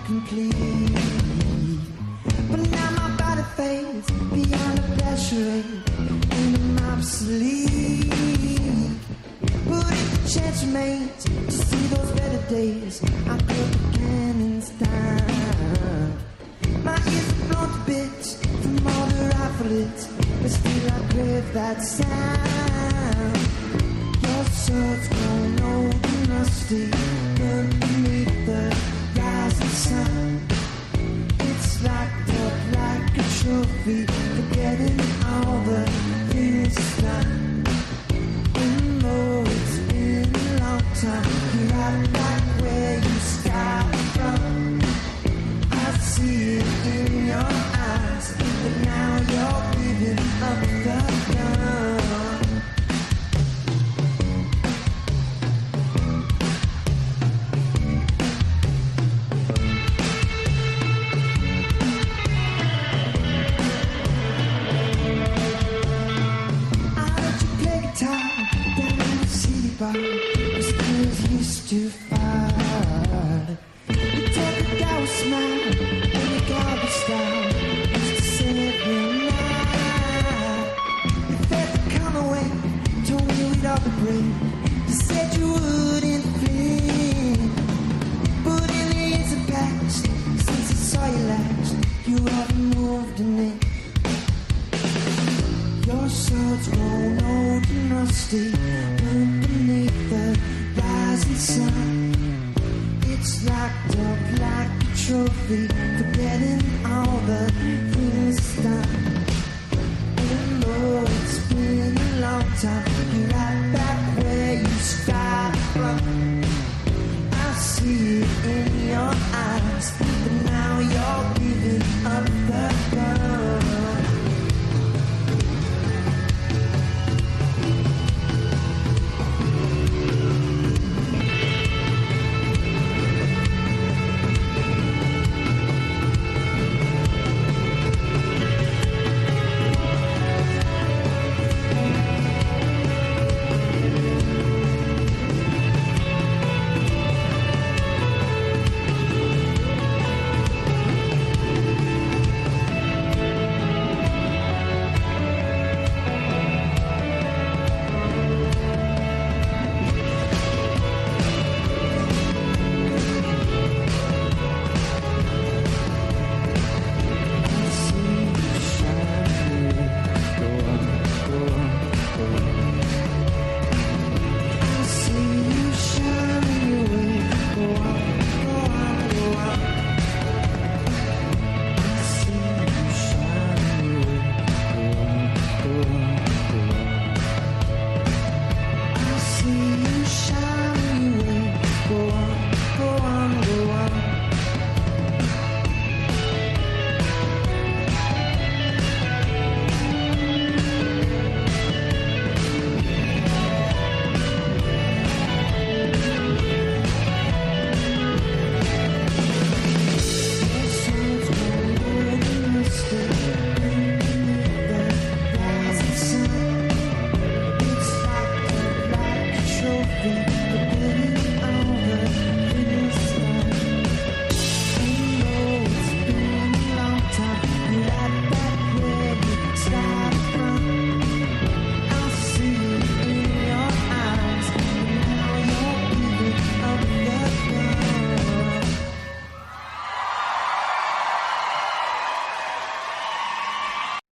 complete. But now my body fades beyond the pleasure rate, and I'm obsolete. But if the chance remains to see those better days, I put the cannons down. My ears are blown to bits from all the riflets, but still I crave that sound. Your sword's grown old and rusty, burned beneath the rising sun. It's locked up like a trophy, forgetting all the things it's done. And though it's been a long time, you're right back where you started from. I see it in your eyes, but now you're giving up the gun. As girls used to fight, you take a girl smile and you got the style. Used to sing every night. You felt the come away, told me we'd all be brave. You said you wouldn't flee, but in the years have passed since I saw you last. You haven't moved an inch. Your sword's grown old and rusty, burned beneath the rising sun. It's locked up like a trophy, forgetting all the things it's done. And though it's been a long time, you're right back where you started from. I see it in your